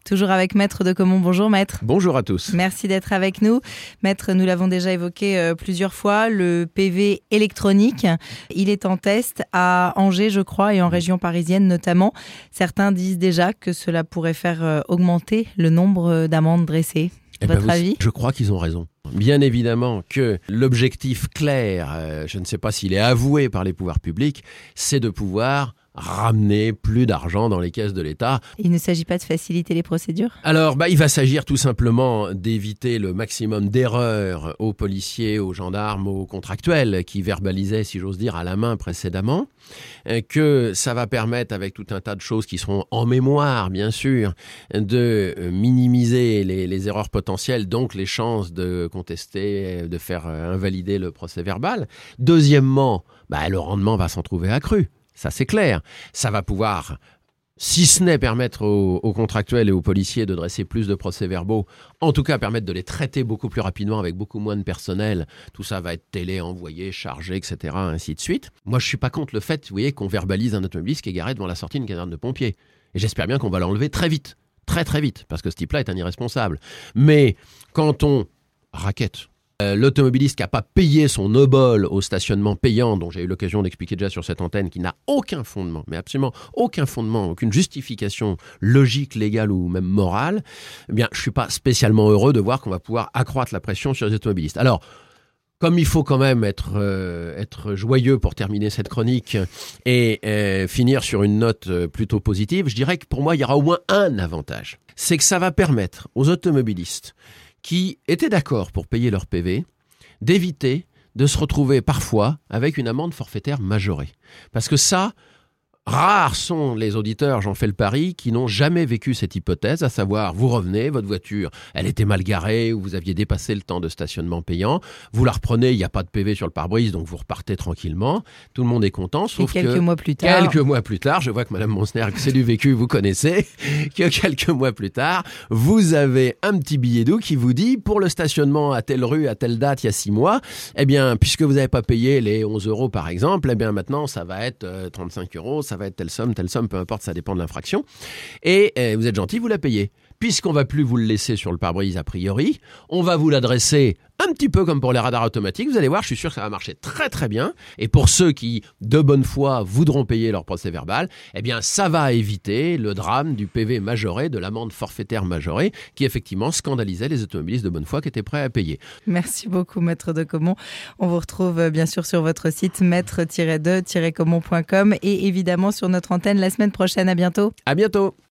Toujours avec Maître de Caumont. Bonjour Maître. Bonjour à tous. Merci d'être avec nous. Maître, nous l'avons déjà évoqué plusieurs fois, le PV électronique. Il est en test à Angers, je crois, et en région parisienne notamment. Certains disent déjà que cela pourrait faire augmenter le nombre d'amendes dressées. Votre avis ? Je crois qu'ils ont raison. Bien évidemment que l'objectif clair, je ne sais pas s'il est avoué par les pouvoirs publics, c'est de pouvoir ramener plus d'argent dans les caisses de l'État. Il ne s'agit pas de faciliter les procédures ? Alors, il va s'agir tout simplement d'éviter le maximum d'erreurs aux policiers, aux gendarmes, aux contractuels qui verbalisaient, si j'ose dire, à la main précédemment, que ça va permettre, avec tout un tas de choses qui seront en mémoire, bien sûr, de minimiser les erreurs potentielles, donc les chances de contester, de faire invalider le procès verbal. Deuxièmement, le rendement va s'en trouver accru. Ça, c'est clair. Ça va pouvoir, si ce n'est permettre aux contractuels et aux policiers de dresser plus de procès-verbaux, en tout cas permettre de les traiter beaucoup plus rapidement avec beaucoup moins de personnel. Tout ça va être télé, envoyé, chargé, etc., ainsi de suite. Moi, je suis pas contre le fait, vous voyez, qu'on verbalise un automobiliste qui est garé devant la sortie d'une caserne de pompiers. Et j'espère bien qu'on va l'enlever très vite. Très, très vite. Parce que ce type-là est un irresponsable. Mais quand on raquette l'automobiliste qui n'a pas payé son obol au stationnement payant, dont j'ai eu l'occasion d'expliquer déjà sur cette antenne, qui n'a aucun fondement, mais absolument aucun fondement, aucune justification logique, légale ou même morale, eh bien, je ne suis pas spécialement heureux de voir qu'on va pouvoir accroître la pression sur les automobilistes. Alors, comme il faut quand même être joyeux pour terminer cette chronique et finir sur une note plutôt positive, je dirais que pour moi, il y aura au moins un avantage. C'est que ça va permettre aux automobilistes qui étaient d'accord pour payer leur PV, d'éviter de se retrouver parfois avec une amende forfaitaire majorée. Parce que ça, rares sont les auditeurs, j'en fais le pari, qui n'ont jamais vécu cette hypothèse, à savoir, vous revenez, votre voiture, elle était mal garée, ou vous aviez dépassé le temps de stationnement payant, vous la reprenez, il n'y a pas de PV sur le pare-brise, donc vous repartez tranquillement, tout le monde est content, sauf que quelques mois plus tard, je vois que Madame Monsner, c'est du vécu, vous connaissez, que quelques mois plus tard, vous avez un petit billet doux qui vous dit, pour le stationnement à telle rue, à telle date, il y a 6 mois, eh bien, puisque vous n'avez pas payé les 11 € par exemple, eh bien maintenant, ça va être 35 €, ça va être telle somme, peu importe, ça dépend de l'infraction. Et vous êtes gentil, vous la payez. Puisqu'on va plus vous le laisser sur le pare-brise a priori, on va vous l'adresser un petit peu comme pour les radars automatiques. Vous allez voir, je suis sûr que ça va marcher très très bien. Et pour ceux qui, de bonne foi, voudront payer leur procès verbal, eh bien ça va éviter le drame du PV majoré, de l'amende forfaitaire majorée, qui effectivement scandalisait les automobilistes de bonne foi qui étaient prêts à payer. Merci beaucoup, Maître de Caumont. On vous retrouve bien sûr sur votre site maître-de-caumont.com et évidemment sur notre antenne la semaine prochaine. À bientôt. À bientôt.